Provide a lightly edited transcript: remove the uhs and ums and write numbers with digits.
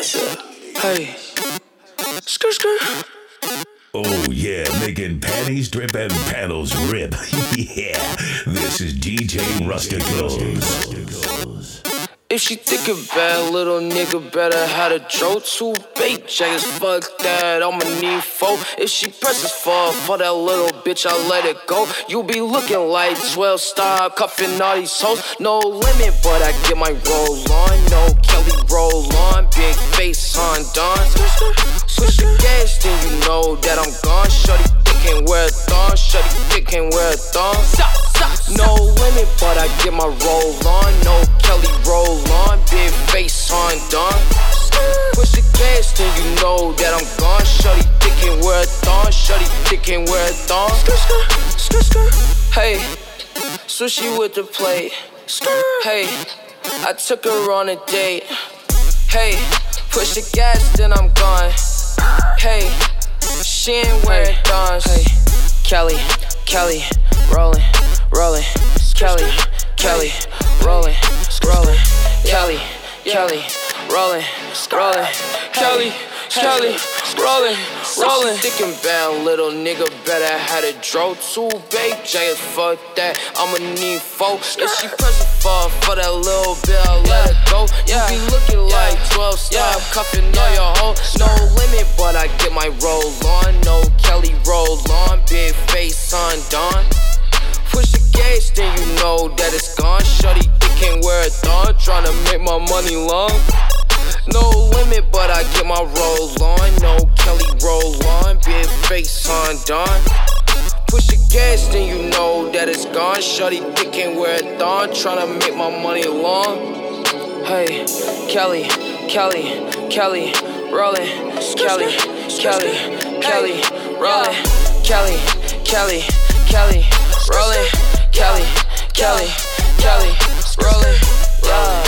militia. Hey, skirt, skirt. Oh yeah, making panties drip and panels rip. Yeah, this is DJ Rusticals. If she think it bad, little nigga better have a throat. 2 bait jackets, fuck that, I'ma need 4. If she presses for that little bitch, I let it go. You be looking like 12 star, cuffing all these hoes. No limit, but I get my roll on. No Kelly roll on, big face on Don. Switch the gas, then you know that I'm gone. Shorty dick can't wear a thong, shorty dick can't wear a thong. No limit, but I get my roll on. No Kelly roll on, big face on Don. Push the gas, then you know that I'm gone. Shorty dick can't wear a thong, shorty dick can't wear a thong. Hey, sushi with the plate. Hey, I took her on a date. Hey, push the gas, then I'm gone. Hey, she ain't wearing thongs. Hey, Kelly, rollin', Kelly, rollin', Kelly, rollin', Kelly, rollin'. Thinkin' bad, little nigga better had a draw. 2 bait jackets, fuck that, I'ma need 4. If she pressin' for that little bit, I let her go. You be looking like 12 star, cuffin' all your hoes. No limit, but I get my roll on. No Kelly roll on, big face on Don. Push the gas, then you know that it's gone. Shorty dick can't wear a thong, tryna make my money long. No limit, but I get my roll on. No Kelly roll on, big face on Don. Push the gas, then you know that it's gone. Shorty dick can't wear a thong, tryna make my money long. Hey, Kelly, rollin', Kelly, rollin', Kelly, rollin', Kelly, rollin', yeah.